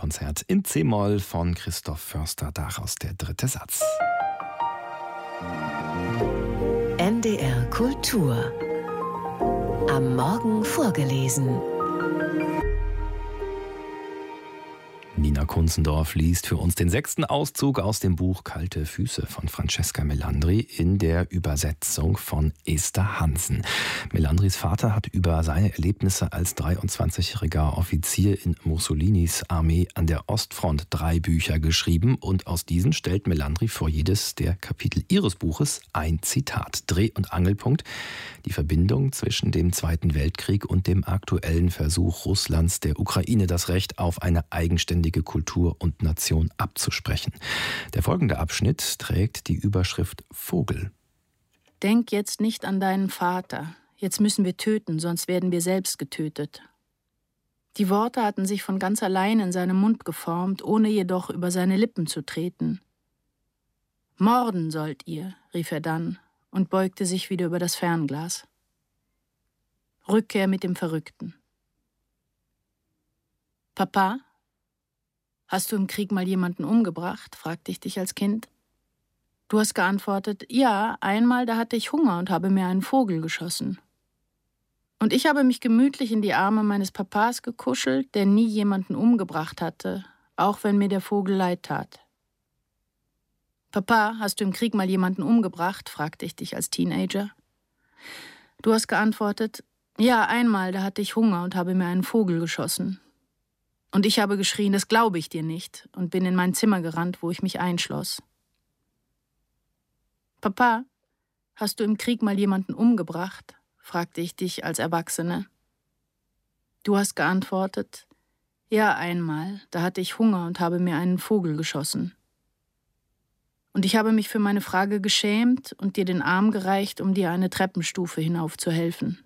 Violinkonzert in C-Moll von Christoph Förster, daraus der dritte Satz. NDR Kultur. Am Morgen vorgelesen. Nina Kunzendorf liest für uns den 6. Auszug aus dem Buch Kalte Füße von Francesca Melandri in der Übersetzung von Esther Hansen. Melandris Vater hat über seine Erlebnisse als 23-jähriger Offizier in Mussolinis Armee an der Ostfront 3 Bücher geschrieben und aus diesen stellt Melandri vor jedes der Kapitel ihres Buches ein Zitat. Dreh- und Angelpunkt: die Verbindung zwischen dem Zweiten Weltkrieg und dem aktuellen Versuch Russlands, der Ukraine das Recht auf eine eigenständige Kultur und Nation abzusprechen. Der folgende Abschnitt trägt die Überschrift Vogel. Denk jetzt nicht an deinen Vater. Jetzt müssen wir töten, sonst werden wir selbst getötet. Die Worte hatten sich von ganz allein in seinem Mund geformt, ohne jedoch über seine Lippen zu treten. Morden sollt ihr, rief er dann und beugte sich wieder über das Fernglas. Rückkehr mit dem Verrückten. Papa? Hast du im Krieg mal jemanden umgebracht? Fragte ich dich als Kind. Du hast geantwortet, ja, einmal, da hatte ich Hunger und habe mir einen Vogel geschossen. Und ich habe mich gemütlich in die Arme meines Papas gekuschelt, der nie jemanden umgebracht hatte, auch wenn mir der Vogel leid tat. Papa, hast du im Krieg mal jemanden umgebracht? Fragte ich dich als Teenager. Du hast geantwortet, ja, einmal, da hatte ich Hunger und habe mir einen Vogel geschossen. Und ich habe geschrien, das glaube ich dir nicht, und bin in mein Zimmer gerannt, wo ich mich einschloss. Papa, hast du im Krieg mal jemanden umgebracht? Fragte ich dich als Erwachsene. Du hast geantwortet, ja, einmal, da hatte ich Hunger und habe mir einen Vogel geschossen. Und ich habe mich für meine Frage geschämt und dir den Arm gereicht, um dir eine Treppenstufe hinauf zu helfen.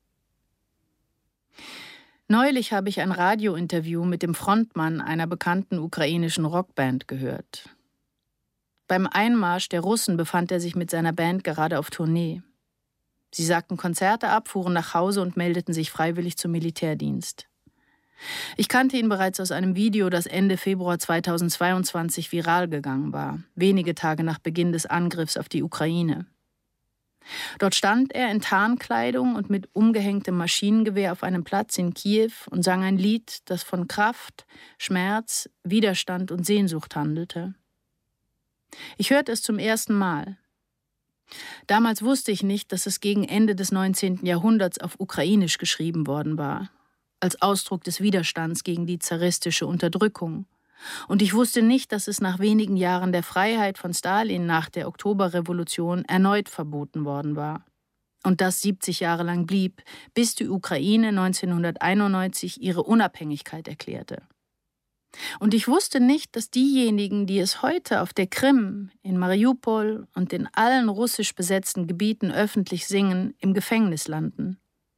Neulich habe ich ein Radiointerview mit dem Frontmann einer bekannten ukrainischen Rockband gehört. Beim Einmarsch der Russen befand er sich mit seiner Band gerade auf Tournee. Sie sagten Konzerte ab, fuhren nach Hause und meldeten sich freiwillig zum Militärdienst. Ich kannte ihn bereits aus einem Video, das Ende Februar 2022 viral gegangen war, wenige Tage nach Beginn des Angriffs auf die Ukraine. Dort stand er in Tarnkleidung und mit umgehängtem Maschinengewehr auf einem Platz in Kiew und sang ein Lied, das von Kraft, Schmerz, Widerstand und Sehnsucht handelte. Ich hörte es zum ersten Mal. Damals wusste ich nicht, dass es gegen Ende des 19. Jahrhunderts auf Ukrainisch geschrieben worden war, als Ausdruck des Widerstands gegen die zaristische Unterdrückung. Und ich wusste nicht, dass es nach wenigen Jahren der Freiheit von Stalin nach der Oktoberrevolution erneut verboten worden war. Und das 70 Jahre lang blieb, bis die Ukraine 1991 ihre Unabhängigkeit erklärte. Und ich wusste nicht, dass diejenigen, die es heute auf der Krim, in Mariupol und in allen russisch besetzten Gebieten öffentlich singen, im Gefängnis landen.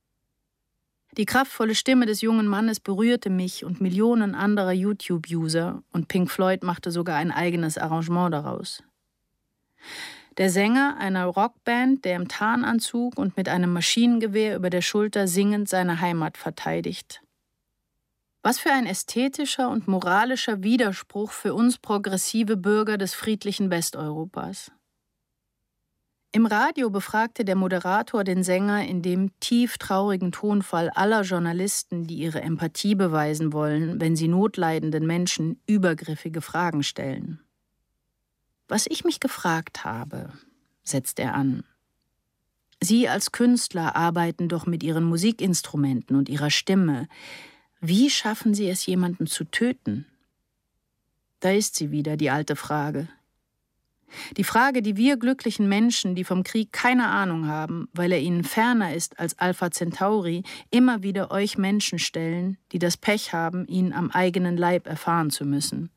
Die kraftvolle Stimme des jungen Mannes berührte mich und Millionen anderer YouTube-User und Pink Floyd machte sogar ein eigenes Arrangement daraus. Der Sänger einer Rockband, der im Tarnanzug und mit einem Maschinengewehr über der Schulter singend seine Heimat verteidigt. Was für ein ästhetischer und moralischer Widerspruch für uns progressive Bürger des friedlichen Westeuropas. Im Radio befragte der Moderator den Sänger in dem tief traurigen Tonfall aller Journalisten, die ihre Empathie beweisen wollen, wenn sie notleidenden Menschen übergriffige Fragen stellen. Was ich mich gefragt habe, setzt er an. Sie als Künstler arbeiten doch mit ihren Musikinstrumenten und ihrer Stimme. Wie schaffen Sie es, jemanden zu töten? Da ist sie wieder, die alte Frage. Die Frage, die wir glücklichen Menschen, die vom Krieg keine Ahnung haben, weil er ihnen ferner ist als Alpha Centauri, immer wieder euch Menschen stellen, die das Pech haben, ihn am eigenen Leib erfahren zu müssen.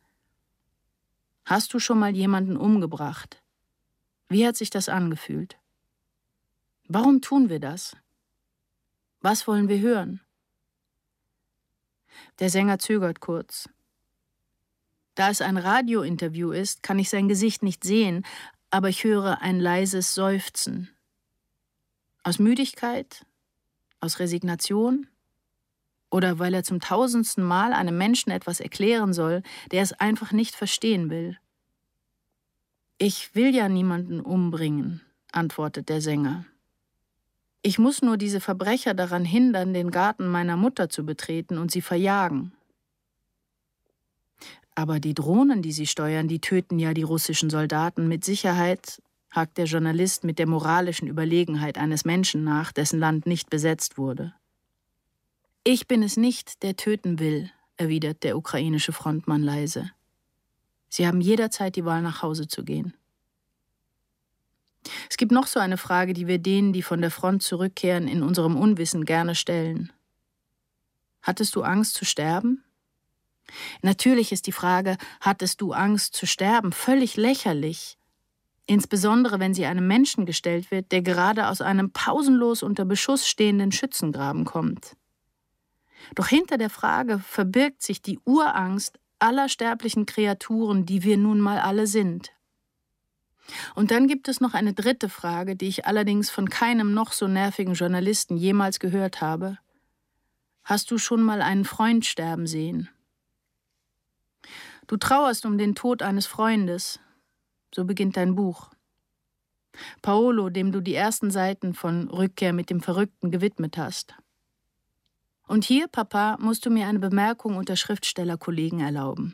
Hast du schon mal jemanden umgebracht? Wie hat sich das angefühlt? Warum tun wir das? Was wollen wir hören? Der Sänger zögert kurz. Da es ein Radiointerview ist, kann ich sein Gesicht nicht sehen, aber ich höre ein leises Seufzen. Aus Müdigkeit? Aus Resignation? Oder weil er zum 1000. Mal einem Menschen etwas erklären soll, der es einfach nicht verstehen will. »Ich will ja niemanden umbringen«, antwortet der Sänger. »Ich muss nur diese Verbrecher daran hindern, den Garten meiner Mutter zu betreten und sie verjagen.« »Aber die Drohnen, die sie steuern, die töten ja die russischen Soldaten mit Sicherheit«, hakt der Journalist mit der moralischen Überlegenheit eines Menschen nach, dessen Land nicht besetzt wurde. »Ich bin es nicht, der töten will«, erwidert der ukrainische Frontmann leise. »Sie haben jederzeit die Wahl, nach Hause zu gehen.« Es gibt noch so eine Frage, die wir denen, die von der Front zurückkehren, in unserem Unwissen gerne stellen. Hattest du Angst zu sterben? Natürlich ist die Frage, hattest du Angst zu sterben, völlig lächerlich. Insbesondere, wenn sie einem Menschen gestellt wird, der gerade aus einem pausenlos unter Beschuss stehenden Schützengraben kommt. Doch hinter der Frage verbirgt sich die Urangst aller sterblichen Kreaturen, die wir nun mal alle sind. Und dann gibt es noch eine dritte Frage, die ich allerdings von keinem noch so nervigen Journalisten jemals gehört habe. Hast du schon mal einen Freund sterben sehen? Du trauerst um den Tod eines Freundes. So beginnt dein Buch. Paolo, dem du die ersten Seiten von Rückkehr mit dem Verrückten gewidmet hast. Und hier, Papa, musst du mir eine Bemerkung unter Schriftstellerkollegen erlauben.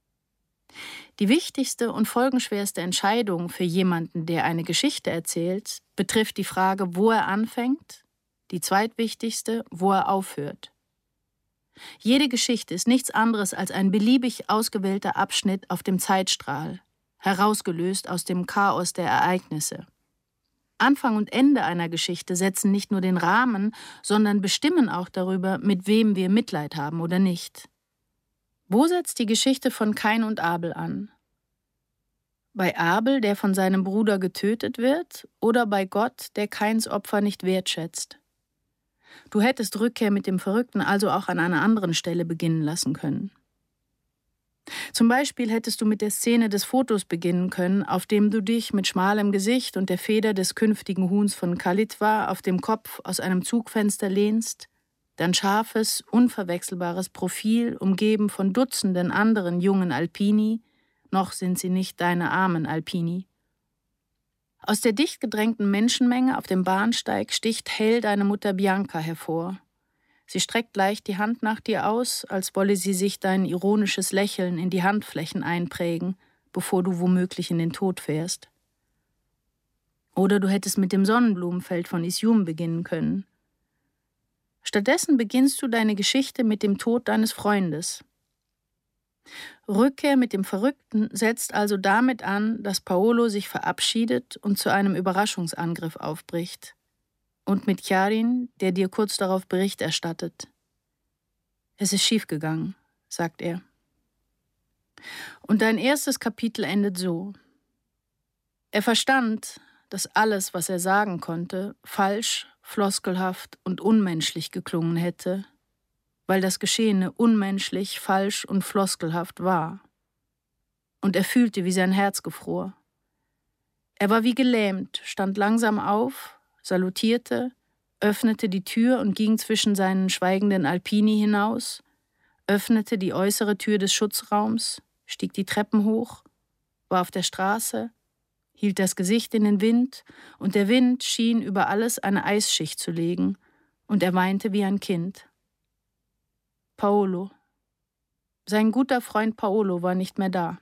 Die wichtigste und folgenschwerste Entscheidung für jemanden, der eine Geschichte erzählt, betrifft die Frage, wo er anfängt, die zweitwichtigste, wo er aufhört. Jede Geschichte ist nichts anderes als ein beliebig ausgewählter Abschnitt auf dem Zeitstrahl, herausgelöst aus dem Chaos der Ereignisse. Anfang und Ende einer Geschichte setzen nicht nur den Rahmen, sondern bestimmen auch darüber, mit wem wir Mitleid haben oder nicht. Wo setzt die Geschichte von Kain und Abel an? Bei Abel, der von seinem Bruder getötet wird, oder bei Gott, der Kains Opfer nicht wertschätzt? Du hättest Rückkehr mit dem Verrückten also auch an einer anderen Stelle beginnen lassen können. Zum Beispiel hättest du mit der Szene des Fotos beginnen können, auf dem du dich mit schmalem Gesicht und der Feder des künftigen Huhns von Kalitwa auf dem Kopf aus einem Zugfenster lehnst, dein scharfes, unverwechselbares Profil umgeben von Dutzenden anderen jungen Alpini, noch sind sie nicht deine armen Alpini. Aus der dicht gedrängten Menschenmenge auf dem Bahnsteig sticht hell deine Mutter Bianca hervor. Sie streckt leicht die Hand nach dir aus, als wolle sie sich dein ironisches Lächeln in die Handflächen einprägen, bevor du womöglich in den Tod fährst. Oder du hättest mit dem Sonnenblumenfeld von Isium beginnen können. Stattdessen beginnst du deine Geschichte mit dem Tod deines Freundes. Rückkehr mit dem Verrückten setzt also damit an, dass Paolo sich verabschiedet und zu einem Überraschungsangriff aufbricht. Und mit Chiarin, der dir kurz darauf Bericht erstattet. Es ist schiefgegangen, sagt er. Und dein erstes Kapitel endet so. Er verstand, dass alles, was er sagen konnte, falsch, floskelhaft und unmenschlich geklungen hätte, weil das Geschehene unmenschlich, falsch und floskelhaft war. Und er fühlte, wie sein Herz gefror. Er war wie gelähmt, stand langsam auf, salutierte, öffnete die Tür und ging zwischen seinen schweigenden Alpini hinaus, öffnete die äußere Tür des Schutzraums, stieg die Treppen hoch, war auf der Straße, hielt das Gesicht in den Wind, und der Wind schien über alles eine Eisschicht zu legen, und er weinte wie ein Kind. Paolo. Sein guter Freund Paolo war nicht mehr da.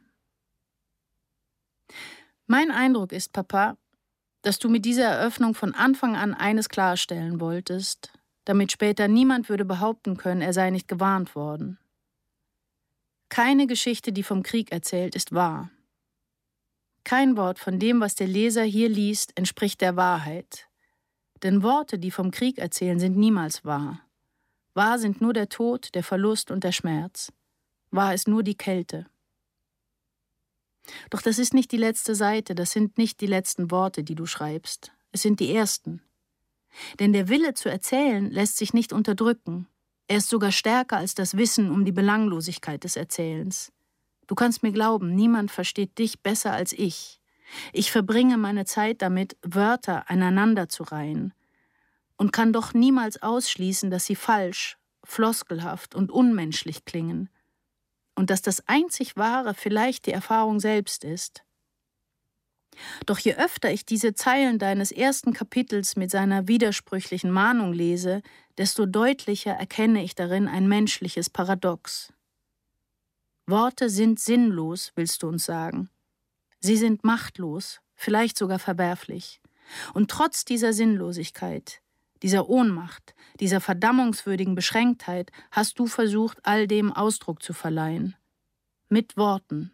Mein Eindruck ist, Papa, dass du mit dieser Eröffnung von Anfang an eines klarstellen wolltest, damit später niemand würde behaupten können, er sei nicht gewarnt worden. Keine Geschichte, die vom Krieg erzählt, ist wahr. Kein Wort von dem, was der Leser hier liest, entspricht der Wahrheit. Denn Worte, die vom Krieg erzählen, sind niemals wahr. Wahr sind nur der Tod, der Verlust und der Schmerz. Wahr ist nur die Kälte. Doch das ist nicht die letzte Seite, das sind nicht die letzten Worte, die du schreibst. Es sind die ersten. Denn der Wille zu erzählen lässt sich nicht unterdrücken. Er ist sogar stärker als das Wissen um die Belanglosigkeit des Erzählens. Du kannst mir glauben, niemand versteht dich besser als ich. Ich verbringe meine Zeit damit, Wörter aneinander zu reihen und kann doch niemals ausschließen, dass sie falsch, floskelhaft und unmenschlich klingen und dass das einzig Wahre vielleicht die Erfahrung selbst ist. Doch je öfter ich diese Zeilen deines ersten Kapitels mit seiner widersprüchlichen Mahnung lese, desto deutlicher erkenne ich darin ein menschliches Paradox. Worte sind sinnlos, willst du uns sagen. Sie sind machtlos, vielleicht sogar verwerflich. Und trotz dieser Sinnlosigkeit, dieser Ohnmacht, dieser verdammungswürdigen Beschränktheit hast du versucht, all dem Ausdruck zu verleihen. Mit Worten.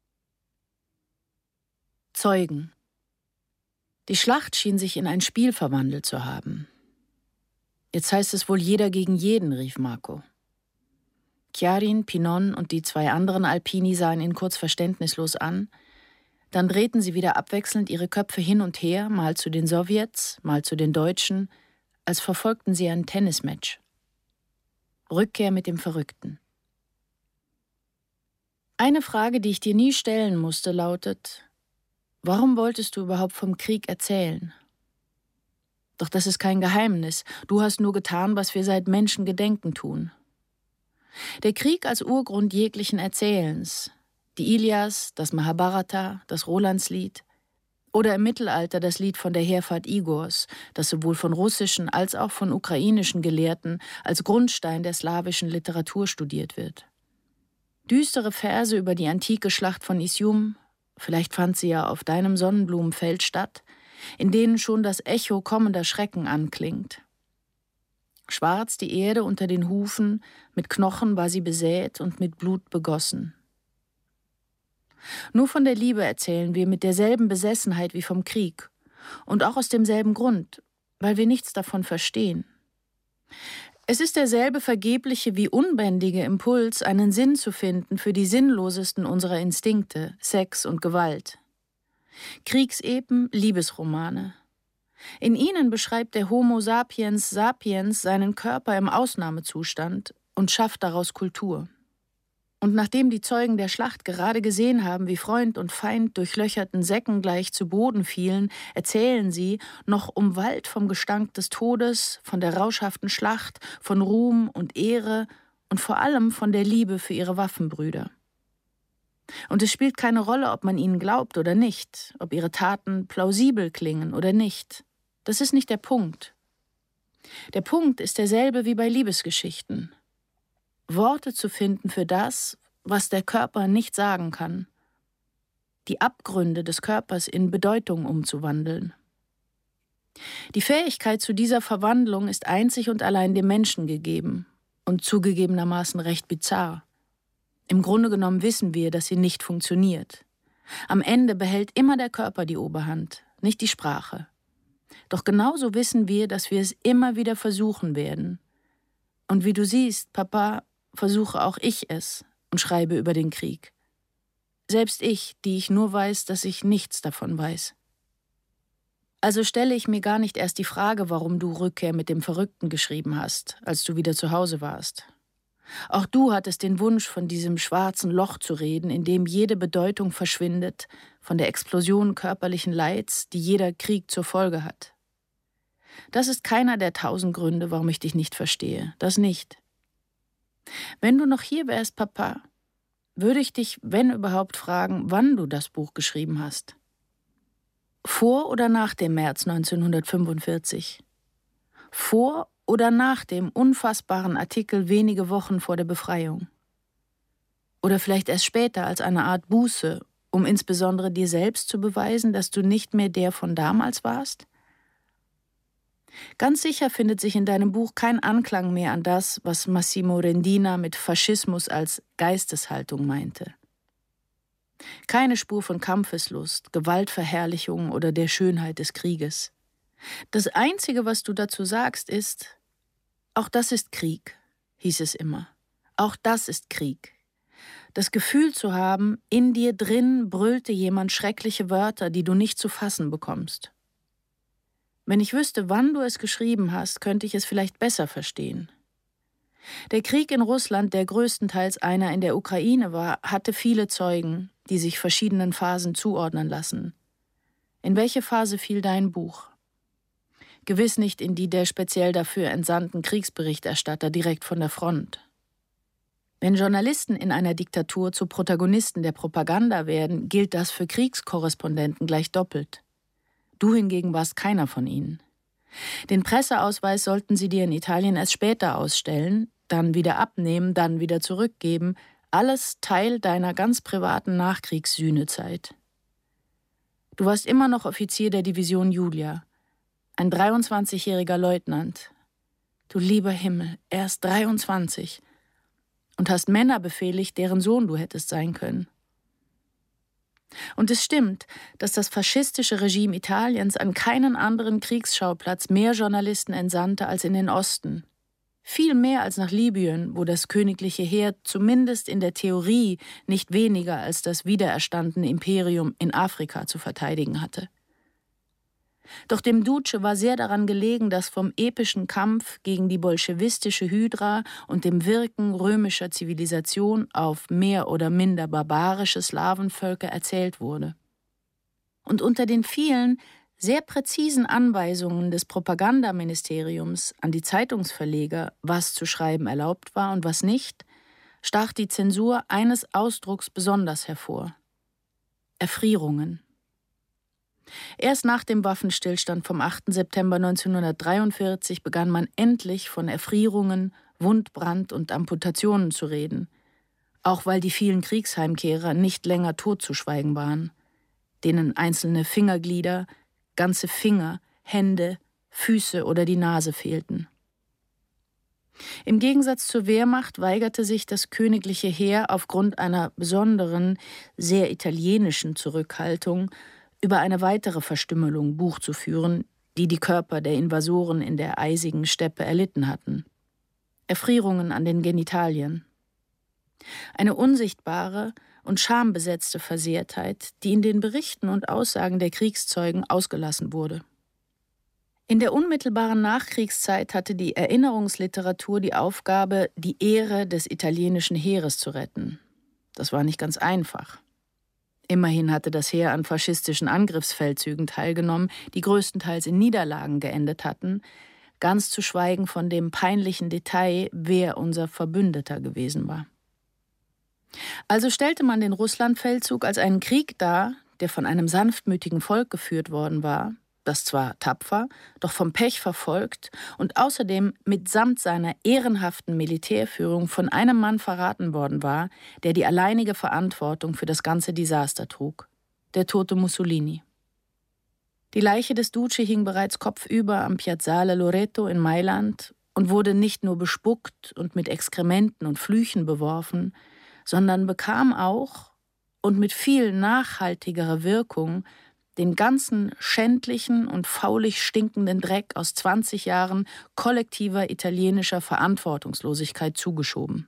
Zeugen. Die Schlacht schien sich in ein Spiel verwandelt zu haben. Jetzt heißt es wohl jeder gegen jeden, rief Marco. Chiarin, Pinon und die 2 anderen Alpini sahen ihn kurz verständnislos an. Dann drehten sie wieder abwechselnd ihre Köpfe hin und her, mal zu den Sowjets, mal zu den Deutschen, als verfolgten sie ein Tennismatch. Rückkehr mit dem Verrückten. Eine Frage, die ich dir nie stellen musste, lautet: Warum wolltest du überhaupt vom Krieg erzählen? Doch das ist kein Geheimnis. Du hast nur getan, was wir seit Menschengedenken tun. Der Krieg als Urgrund jeglichen Erzählens. Die Ilias, das Mahabharata, das Rolandslied oder im Mittelalter das Lied von der Heerfahrt Igors, das sowohl von russischen als auch von ukrainischen Gelehrten als Grundstein der slawischen Literatur studiert wird. Düstere Verse über die antike Schlacht von Isium, vielleicht fand sie ja auf deinem Sonnenblumenfeld statt, in denen schon das Echo kommender Schrecken anklingt. Schwarz die Erde unter den Hufen, mit Knochen war sie besät und mit Blut begossen. Nur von der Liebe erzählen wir mit derselben Besessenheit wie vom Krieg und auch aus demselben Grund, weil wir nichts davon verstehen. Es ist derselbe vergebliche wie unbändige Impuls, einen Sinn zu finden für die sinnlosesten unserer Instinkte, Sex und Gewalt. Kriegsepen, Liebesromane. In ihnen beschreibt der Homo sapiens sapiens seinen Körper im Ausnahmezustand und schafft daraus Kultur. Und nachdem die Zeugen der Schlacht gerade gesehen haben, wie Freund und Feind durchlöcherten Säcken gleich zu Boden fielen, erzählen sie, noch umwallt vom Gestank des Todes, von der rauschhaften Schlacht, von Ruhm und Ehre und vor allem von der Liebe für ihre Waffenbrüder. Und es spielt keine Rolle, ob man ihnen glaubt oder nicht, ob ihre Taten plausibel klingen oder nicht. Das ist nicht der Punkt. Der Punkt ist derselbe wie bei Liebesgeschichten. Worte zu finden für das, was der Körper nicht sagen kann. Die Abgründe des Körpers in Bedeutung umzuwandeln. Die Fähigkeit zu dieser Verwandlung ist einzig und allein dem Menschen gegeben und zugegebenermaßen recht bizarr. Im Grunde genommen wissen wir, dass sie nicht funktioniert. Am Ende behält immer der Körper die Oberhand, nicht die Sprache. Doch genauso wissen wir, dass wir es immer wieder versuchen werden. Und wie du siehst, Papa, versuche auch ich es und schreibe über den Krieg. Selbst ich, die ich nur weiß, dass ich nichts davon weiß. Also stelle ich mir gar nicht erst die Frage, warum du Rückkehr mit dem Verrückten geschrieben hast, als du wieder zu Hause warst. Auch du hattest den Wunsch, von diesem schwarzen Loch zu reden, in dem jede Bedeutung verschwindet, von der Explosion körperlichen Leids, die jeder Krieg zur Folge hat. Das ist keiner der 1000 Gründe, warum ich dich nicht verstehe. Das nicht. Wenn du noch hier wärst, Papa, würde ich dich, wenn überhaupt, fragen, wann du das Buch geschrieben hast. Vor oder nach dem März 1945? Vor oder nach dem unfassbaren Artikel wenige Wochen vor der Befreiung? Oder vielleicht erst später als eine Art Buße, um insbesondere dir selbst zu beweisen, dass du nicht mehr der von damals warst? Ganz sicher findet sich in deinem Buch kein Anklang mehr an das, was Massimo Rendina mit Faschismus als Geisteshaltung meinte. Keine Spur von Kampfeslust, Gewaltverherrlichung oder der Schönheit des Krieges. Das Einzige, was du dazu sagst, ist: Auch das ist Krieg, hieß es immer. Auch das ist Krieg. Das Gefühl zu haben, in dir drin brüllte jemand schreckliche Wörter, die du nicht zu fassen bekommst. Wenn ich wüsste, wann du es geschrieben hast, könnte ich es vielleicht besser verstehen. Der Krieg in Russland, der größtenteils einer in der Ukraine war, hatte viele Zeugen, die sich verschiedenen Phasen zuordnen lassen. In welche Phase fiel dein Buch? Gewiss nicht in die der speziell dafür entsandten Kriegsberichterstatter direkt von der Front. Wenn Journalisten in einer Diktatur zu Protagonisten der Propaganda werden, gilt das für Kriegskorrespondenten gleich doppelt. Du hingegen warst keiner von ihnen. Den Presseausweis sollten sie dir in Italien erst später ausstellen, dann wieder abnehmen, dann wieder zurückgeben. Alles Teil deiner ganz privaten Nachkriegssühnezeit. Du warst immer noch Offizier der Division Julia, ein 23-jähriger Leutnant. Du lieber Himmel, erst 23 und hast Männer befehligt, deren Sohn du hättest sein können. Und es stimmt, dass das faschistische Regime Italiens an keinen anderen Kriegsschauplatz mehr Journalisten entsandte als in den Osten. Viel mehr als nach Libyen, wo das königliche Heer zumindest in der Theorie nicht weniger als das wiedererstandene Imperium in Afrika zu verteidigen hatte. Doch dem Duce war sehr daran gelegen, dass vom epischen Kampf gegen die bolschewistische Hydra und dem Wirken römischer Zivilisation auf mehr oder minder barbarische Slawenvölker erzählt wurde. Und unter den vielen, sehr präzisen Anweisungen des Propagandaministeriums an die Zeitungsverleger, was zu schreiben erlaubt war und was nicht, stach die Zensur eines Ausdrucks besonders hervor: Erfrierungen. Erst nach dem Waffenstillstand vom 8. September 1943 begann man endlich von Erfrierungen, Wundbrand und Amputationen zu reden, auch weil die vielen Kriegsheimkehrer nicht länger totzuschweigen waren, denen einzelne Fingerglieder, ganze Finger, Hände, Füße oder die Nase fehlten. Im Gegensatz zur Wehrmacht weigerte sich das königliche Heer aufgrund einer besonderen, sehr italienischen Zurückhaltung, über eine weitere Verstümmelung Buch zu führen, die die Körper der Invasoren in der eisigen Steppe erlitten hatten. Erfrierungen an den Genitalien. Eine unsichtbare und schambesetzte Versehrtheit, die in den Berichten und Aussagen der Kriegszeugen ausgelassen wurde. In der unmittelbaren Nachkriegszeit hatte die Erinnerungsliteratur die Aufgabe, die Ehre des italienischen Heeres zu retten. Das war nicht ganz einfach. Immerhin hatte das Heer an faschistischen Angriffsfeldzügen teilgenommen, die größtenteils in Niederlagen geendet hatten, ganz zu schweigen von dem peinlichen Detail, wer unser Verbündeter gewesen war. Also stellte man den Russlandfeldzug als einen Krieg dar, der von einem sanftmütigen Volk geführt worden war, das zwar tapfer, doch vom Pech verfolgt und außerdem mitsamt seiner ehrenhaften Militärführung von einem Mann verraten worden war, der die alleinige Verantwortung für das ganze Desaster trug: der tote Mussolini. Die Leiche des Duce hing bereits kopfüber am Piazzale Loreto in Mailand und wurde nicht nur bespuckt und mit Exkrementen und Flüchen beworfen, sondern bekam auch, und mit viel nachhaltigerer Wirkung, den ganzen schändlichen und faulig stinkenden Dreck aus 20 Jahren kollektiver italienischer Verantwortungslosigkeit zugeschoben.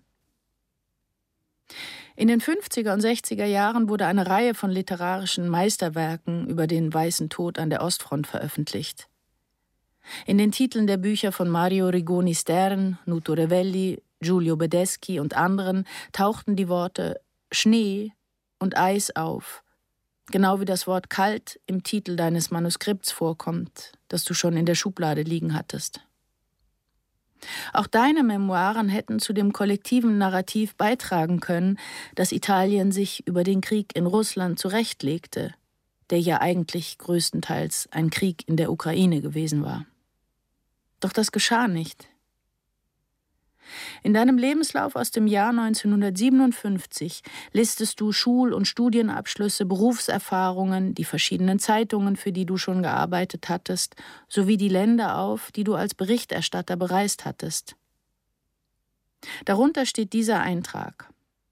In den 50er und 60er Jahren wurde eine Reihe von literarischen Meisterwerken über den Weißen Tod an der Ostfront veröffentlicht. In den Titeln der Bücher von Mario Rigoni Stern, Nuto Revelli, Giulio Badeschi und anderen tauchten die Worte Schnee und Eis auf, genau wie das Wort kalt im Titel deines Manuskripts vorkommt, das du schon in der Schublade liegen hattest. Auch deine Memoiren hätten zu dem kollektiven Narrativ beitragen können, dass Italien sich über den Krieg in Russland zurechtlegte, der ja eigentlich größtenteils ein Krieg in der Ukraine gewesen war. Doch das geschah nicht. In deinem Lebenslauf aus dem Jahr 1957 listest du Schul- und Studienabschlüsse, Berufserfahrungen, die verschiedenen Zeitungen, für die du schon gearbeitet hattest, sowie die Länder auf, die du als Berichterstatter bereist hattest. Darunter steht dieser Eintrag: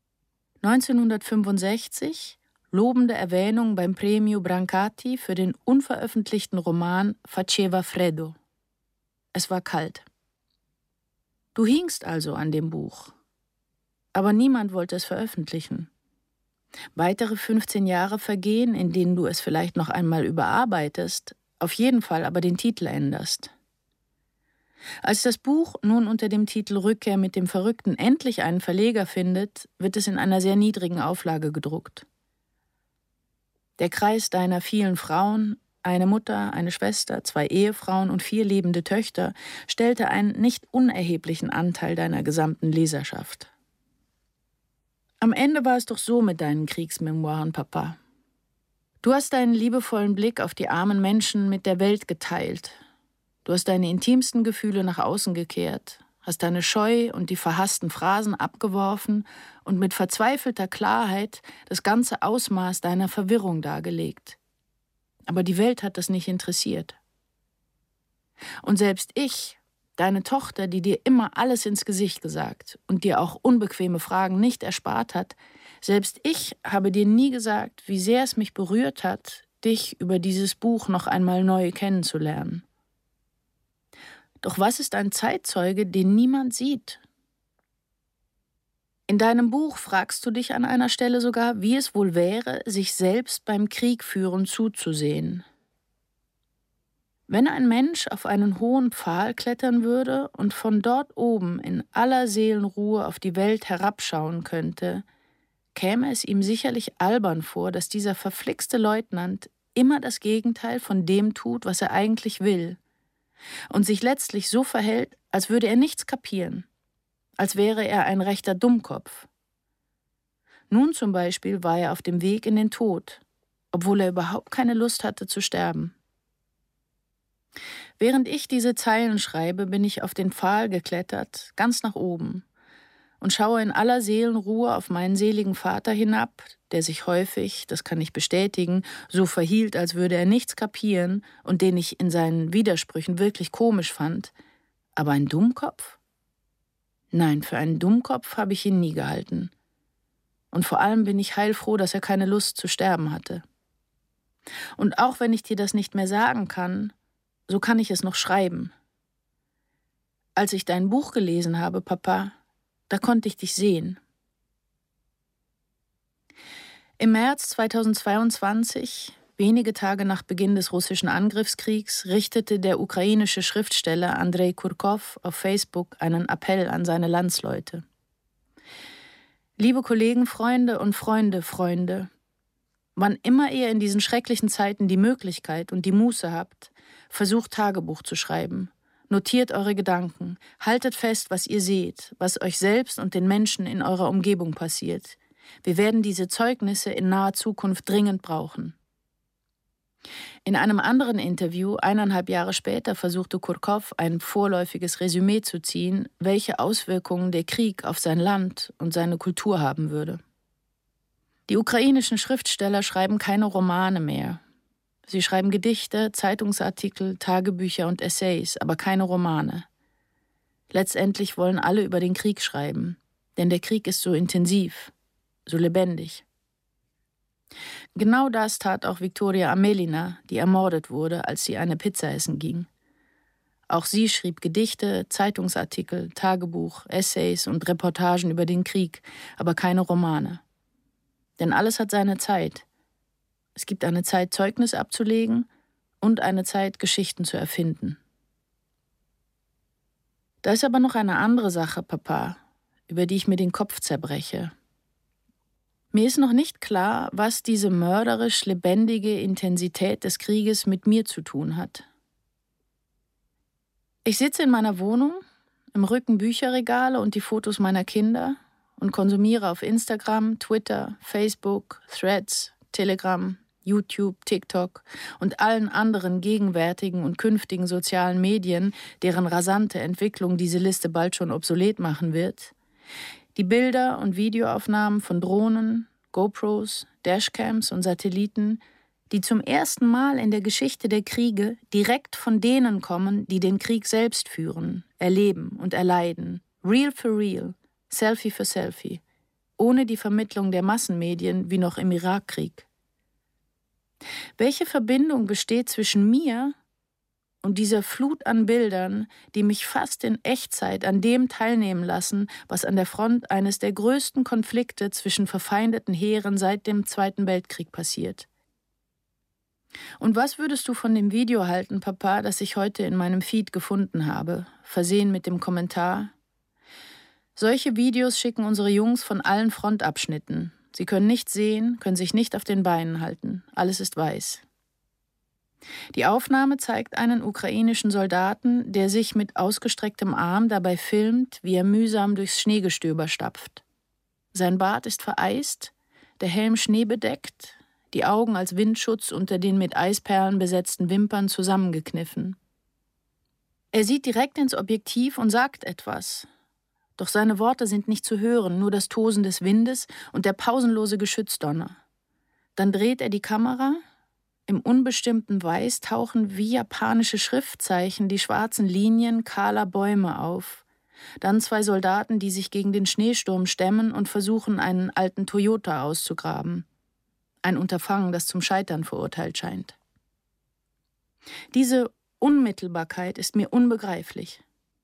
1965 lobende Erwähnung beim Premio Brancati für den unveröffentlichten Roman Faceva Freddo. Es war kalt. Du hingst also an dem Buch. Aber niemand wollte es veröffentlichen. Weitere 15 Jahre vergehen, in denen du es vielleicht noch einmal überarbeitest, auf jeden Fall aber den Titel änderst. Als das Buch nun unter dem Titel Rückkehr mit dem Verrückten endlich einen Verleger findet, wird es in einer sehr niedrigen Auflage gedruckt. Der Kreis deiner vielen Frauen, eine Mutter, eine Schwester, 2 Ehefrauen und 4 lebende Töchter, stellte einen nicht unerheblichen Anteil deiner gesamten Leserschaft. Am Ende war es doch so mit deinen Kriegsmemoiren, Papa. Du hast deinen liebevollen Blick auf die armen Menschen mit der Welt geteilt. Du hast deine intimsten Gefühle nach außen gekehrt, hast deine Scheu und die verhassten Phrasen abgeworfen und mit verzweifelter Klarheit das ganze Ausmaß deiner Verwirrung dargelegt. Aber die Welt hat das nicht interessiert. Und selbst ich, deine Tochter, die dir immer alles ins Gesicht gesagt und dir auch unbequeme Fragen nicht erspart hat, selbst ich habe dir nie gesagt, wie sehr es mich berührt hat, dich über dieses Buch noch einmal neu kennenzulernen. Doch was ist ein Zeitzeuge, den niemand sieht? In deinem Buch fragst du dich an einer Stelle sogar, wie es wohl wäre, sich selbst beim Kriegführen zuzusehen. Wenn ein Mensch auf einen hohen Pfahl klettern würde und von dort oben in aller Seelenruhe auf die Welt herabschauen könnte, käme es ihm sicherlich albern vor, dass dieser verflixte Leutnant immer das Gegenteil von dem tut, was er eigentlich will, und sich letztlich so verhält, als würde er nichts kapieren, als wäre er ein rechter Dummkopf. Nun zum Beispiel war er auf dem Weg in den Tod, obwohl er überhaupt keine Lust hatte zu sterben. Während ich diese Zeilen schreibe, bin ich auf den Pfahl geklettert, ganz nach oben, und schaue in aller Seelenruhe auf meinen seligen Vater hinab, der sich häufig, das kann ich bestätigen, so verhielt, als würde er nichts kapieren und den ich in seinen Widersprüchen wirklich komisch fand. Aber ein Dummkopf? Nein, für einen Dummkopf habe ich ihn nie gehalten. Und vor allem bin ich heilfroh, dass er keine Lust zu sterben hatte. Und auch wenn ich dir das nicht mehr sagen kann, so kann ich es noch schreiben. Als ich dein Buch gelesen habe, Papa, da konnte ich dich sehen. Im März 2022, wenige Tage nach Beginn des russischen Angriffskriegs, richtete der ukrainische Schriftsteller Andrei Kurkow auf Facebook einen Appell an seine Landsleute. Liebe Kollegen, Freunde und Freunde, wann immer ihr in diesen schrecklichen Zeiten die Möglichkeit und die Muße habt, versucht Tagebuch zu schreiben. Notiert eure Gedanken, haltet fest, was ihr seht, was euch selbst und den Menschen in eurer Umgebung passiert. Wir werden diese Zeugnisse in naher Zukunft dringend brauchen. In einem anderen Interview, 1,5 Jahre später, versuchte Kurkow ein vorläufiges Resümee zu ziehen, welche Auswirkungen der Krieg auf sein Land und seine Kultur haben würde. Die ukrainischen Schriftsteller schreiben keine Romane mehr. Sie schreiben Gedichte, Zeitungsartikel, Tagebücher und Essays, aber keine Romane. Letztendlich wollen alle über den Krieg schreiben, denn der Krieg ist so intensiv, so lebendig. Genau das tat auch Viktoria Amelina, die ermordet wurde, als sie eine Pizza essen ging. Auch sie schrieb Gedichte, Zeitungsartikel, Tagebuch, Essays und Reportagen über den Krieg, aber keine Romane. Denn alles hat seine Zeit. Es gibt eine Zeit, Zeugnis abzulegen und eine Zeit, Geschichten zu erfinden. Da ist aber noch eine andere Sache, Papa, über die ich mir den Kopf zerbreche. Mir ist noch nicht klar, was diese mörderisch lebendige Intensität des Krieges mit mir zu tun hat. Ich sitze in meiner Wohnung, im Rücken Bücherregale und die Fotos meiner Kinder und konsumiere auf Instagram, Twitter, Facebook, Threads, Telegram, YouTube, TikTok und allen anderen gegenwärtigen und künftigen sozialen Medien, deren rasante Entwicklung diese Liste bald schon obsolet machen wird, die Bilder und Videoaufnahmen von Drohnen, GoPros, Dashcams und Satelliten, die zum ersten Mal in der Geschichte der Kriege direkt von denen kommen, die den Krieg selbst führen, erleben und erleiden, real for real, Selfie für Selfie, ohne die Vermittlung der Massenmedien wie noch im Irakkrieg. Welche Verbindung besteht zwischen mir und dieser Flut an Bildern, die mich fast in Echtzeit an dem teilnehmen lassen, was an der Front eines der größten Konflikte zwischen verfeindeten Heeren seit dem Zweiten Weltkrieg passiert? Und was würdest du von dem Video halten, Papa, das ich heute in meinem Feed gefunden habe, versehen mit dem Kommentar: Solche Videos schicken unsere Jungs von allen Frontabschnitten. Sie können nichts sehen, können sich nicht auf den Beinen halten. Alles ist weiß. Die Aufnahme zeigt einen ukrainischen Soldaten, der sich mit ausgestrecktem Arm dabei filmt, wie er mühsam durchs Schneegestöber stapft. Sein Bart ist vereist, der Helm schneebedeckt, die Augen als Windschutz unter den mit Eisperlen besetzten Wimpern zusammengekniffen. Er sieht direkt ins Objektiv und sagt etwas. Doch seine Worte sind nicht zu hören, nur das Tosen des Windes und der pausenlose Geschützdonner. Dann dreht er die Kamera. Im unbestimmten Weiß tauchen wie japanische Schriftzeichen die schwarzen Linien kahler Bäume auf. Dann 2 Soldaten, die sich gegen den Schneesturm stemmen und versuchen, einen alten Toyota auszugraben. Ein Unterfangen, das zum Scheitern verurteilt scheint. Diese Unmittelbarkeit ist mir unbegreiflich.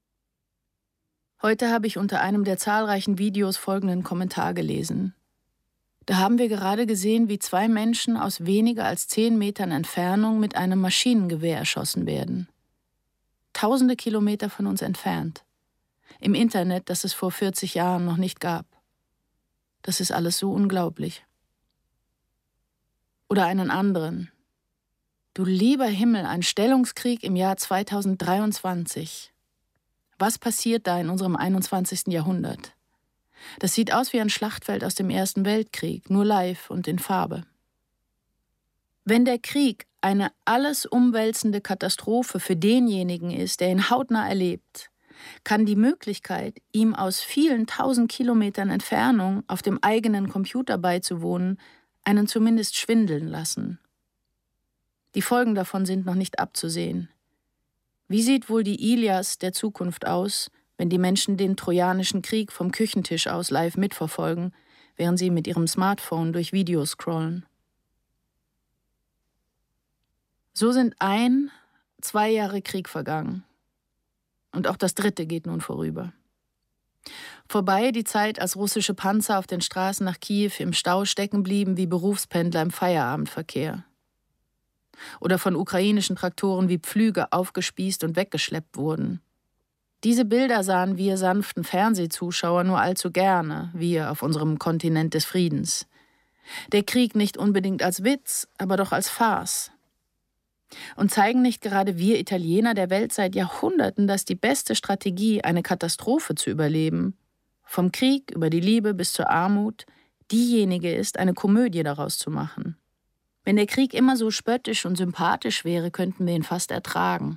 Heute habe ich unter einem der zahlreichen Videos folgenden Kommentar gelesen. Da haben wir gerade gesehen, wie 2 Menschen aus weniger als 10 Metern Entfernung mit einem Maschinengewehr erschossen werden. Tausende Kilometer von uns entfernt. Im Internet, das es vor 40 Jahren noch nicht gab. Das ist alles so unglaublich. Oder einen anderen. Du lieber Himmel, ein Stellungskrieg im Jahr 2023. Was passiert da in unserem 21. Jahrhundert? Das sieht aus wie ein Schlachtfeld aus dem Ersten Weltkrieg, nur live und in Farbe. Wenn der Krieg eine alles umwälzende Katastrophe für denjenigen ist, der ihn hautnah erlebt, kann die Möglichkeit, ihm aus vielen 1000 Kilometern Entfernung auf dem eigenen Computer beizuwohnen, einen zumindest schwindeln lassen. Die Folgen davon sind noch nicht abzusehen. Wie sieht wohl die Ilias der Zukunft aus, wenn die Menschen den Trojanischen Krieg vom Küchentisch aus live mitverfolgen, während sie mit ihrem Smartphone durch Videos scrollen? So sind 2 Jahre Krieg vergangen. Und auch das 3. geht nun vorüber. Vorbei die Zeit, als russische Panzer auf den Straßen nach Kiew im Stau stecken blieben wie Berufspendler im Feierabendverkehr. Oder von ukrainischen Traktoren wie Pflüge aufgespießt und weggeschleppt wurden. Diese Bilder sahen wir sanften Fernsehzuschauer nur allzu gerne, wir auf unserem Kontinent des Friedens. Der Krieg nicht unbedingt als Witz, aber doch als Farce. Und zeigen nicht gerade wir Italiener der Welt seit Jahrhunderten, dass die beste Strategie, eine Katastrophe zu überleben, vom Krieg über die Liebe bis zur Armut, diejenige ist, eine Komödie daraus zu machen. Wenn der Krieg immer so spöttisch und sympathisch wäre, könnten wir ihn fast ertragen.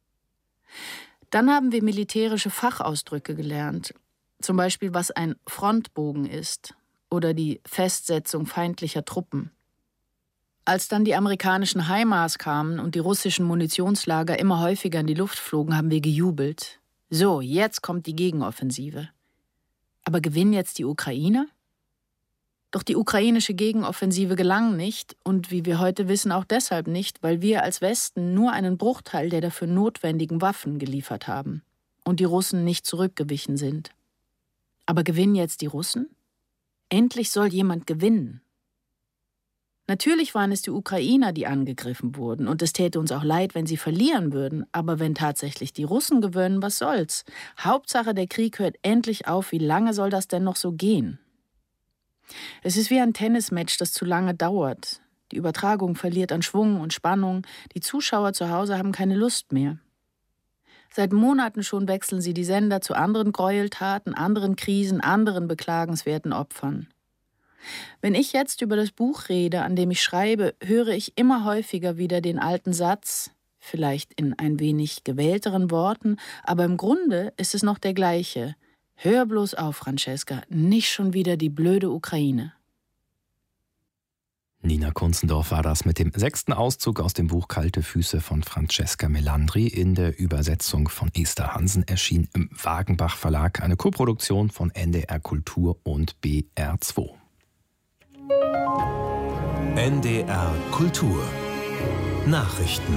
Dann haben wir militärische Fachausdrücke gelernt, zum Beispiel was ein Frontbogen ist oder die Festsetzung feindlicher Truppen. Als dann die amerikanischen HIMARS kamen und die russischen Munitionslager immer häufiger in die Luft flogen, haben wir gejubelt. So, jetzt kommt die Gegenoffensive. Aber gewinnen jetzt die Ukrainer? Doch die ukrainische Gegenoffensive gelang nicht und wie wir heute wissen auch deshalb nicht, weil wir als Westen nur einen Bruchteil der dafür notwendigen Waffen geliefert haben und die Russen nicht zurückgewichen sind. Aber gewinnen jetzt die Russen? Endlich soll jemand gewinnen. Natürlich waren es die Ukrainer, die angegriffen wurden, und es täte uns auch leid, wenn sie verlieren würden, aber wenn tatsächlich die Russen gewinnen, was soll's? Hauptsache, der Krieg hört endlich auf, wie lange soll das denn noch so gehen? Es ist wie ein Tennismatch, das zu lange dauert. Die Übertragung verliert an Schwung und Spannung, die Zuschauer zu Hause haben keine Lust mehr. Seit Monaten schon wechseln sie die Sender zu anderen Gräueltaten, anderen Krisen, anderen beklagenswerten Opfern. Wenn ich jetzt über das Buch rede, an dem ich schreibe, höre ich immer häufiger wieder den alten Satz, vielleicht in ein wenig gewählteren Worten, aber im Grunde ist es noch der gleiche. Hör bloß auf, Francesca, nicht schon wieder die blöde Ukraine. Nina Kunzendorf war das mit dem 6. Auszug aus dem Buch Kalte Füße von Francesca Melandri in der Übersetzung von Esther Hansen, erschien im Wagenbach Verlag, eine Koproduktion von NDR Kultur und BR2. NDR Kultur Nachrichten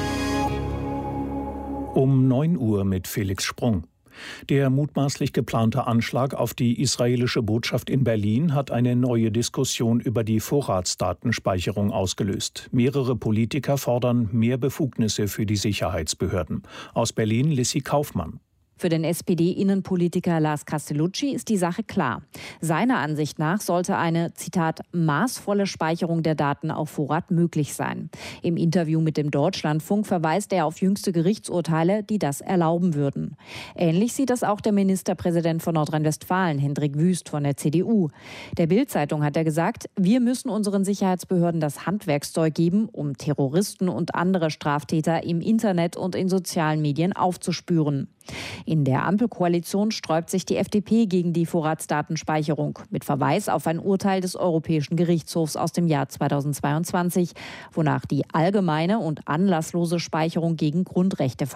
um 9 Uhr mit Felix Sprung. Der mutmaßlich geplante Anschlag auf die israelische Botschaft in Berlin hat eine neue Diskussion über die Vorratsdatenspeicherung ausgelöst. Mehrere Politiker fordern mehr Befugnisse für die Sicherheitsbehörden. Aus Berlin Lissy Kaufmann. Für den SPD-Innenpolitiker Lars Castellucci ist die Sache klar. Seiner Ansicht nach sollte eine, Zitat, maßvolle Speicherung der Daten auf Vorrat möglich sein. Im Interview mit dem Deutschlandfunk verweist er auf jüngste Gerichtsurteile, die das erlauben würden. Ähnlich sieht das auch der Ministerpräsident von Nordrhein-Westfalen, Hendrik Wüst von der CDU. Der Bild-Zeitung hat er gesagt, wir müssen unseren Sicherheitsbehörden das Handwerkszeug geben, um Terroristen und andere Straftäter im Internet und in sozialen Medien aufzuspüren. In der Ampelkoalition sträubt sich die FDP gegen die Vorratsdatenspeicherung mit Verweis auf ein Urteil des Europäischen Gerichtshofs aus dem Jahr 2022, wonach die allgemeine und anlasslose Speicherung gegen Grundrechte